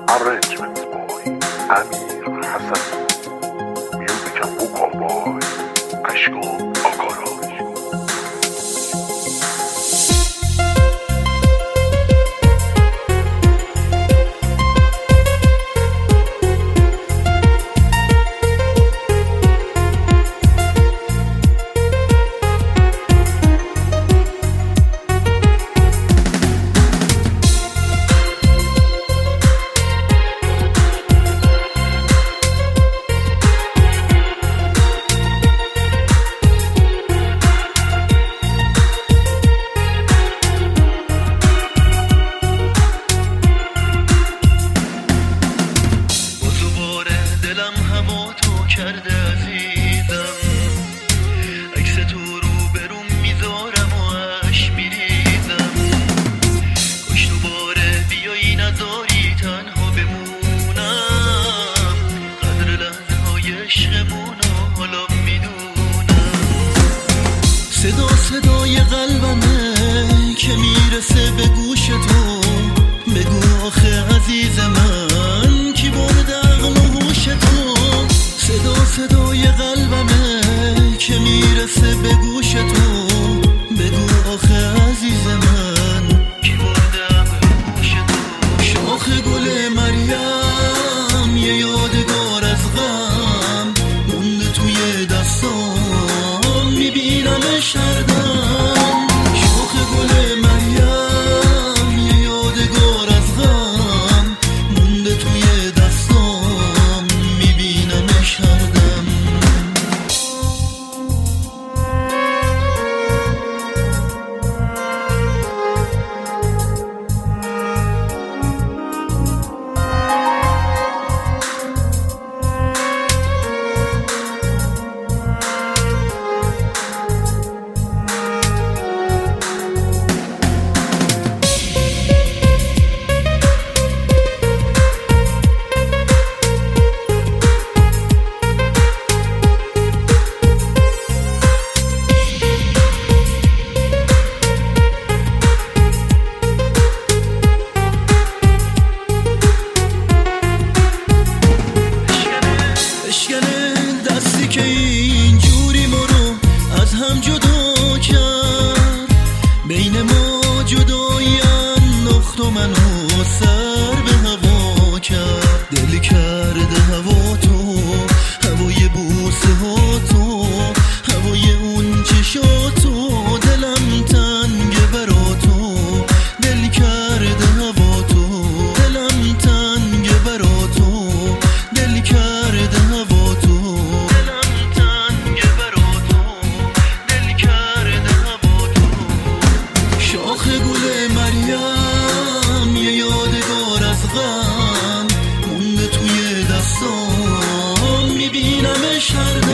Arrangements by Amir Hassan. Music and vocal by Ashkan Akaraj. کرده عزیزم، عکس تو رو برون میذارم و اش میریزم. کاش دوباره بیایی نذاری تنها بمونم، قدر لحظه های عشقمونو حالا میدونم. صدای قلبمه که میرسه به گوش تو، بگو آخه عزیز من کی برده عقل و هوش تو. صدای قلبمه که میرسه به گوش تو، بگو آخه عزیز من کی بردم گوش تو. شاخ گل مریم یه یادگار از غم مونده توی دستام، میبینمش هر دم. شاخ گل مریم یه یادگار از غم مونده توی دستام، میبینمش هر دم. دستی که اینجوری ما رو از هم جدا کرد، بین ما جدایی انداخت و منو سر به هوا کرد. دل کرده هوا تو، هوای بوسه ها تو، هوای اون چشاتو، دلم تنگه برا تو. دل کرده هوا تو، دلم تنگه برا تو. دل کرده هوا تو، شاخ گل مریم یه یادگار از غم مونده توی دستام، میبینمش هر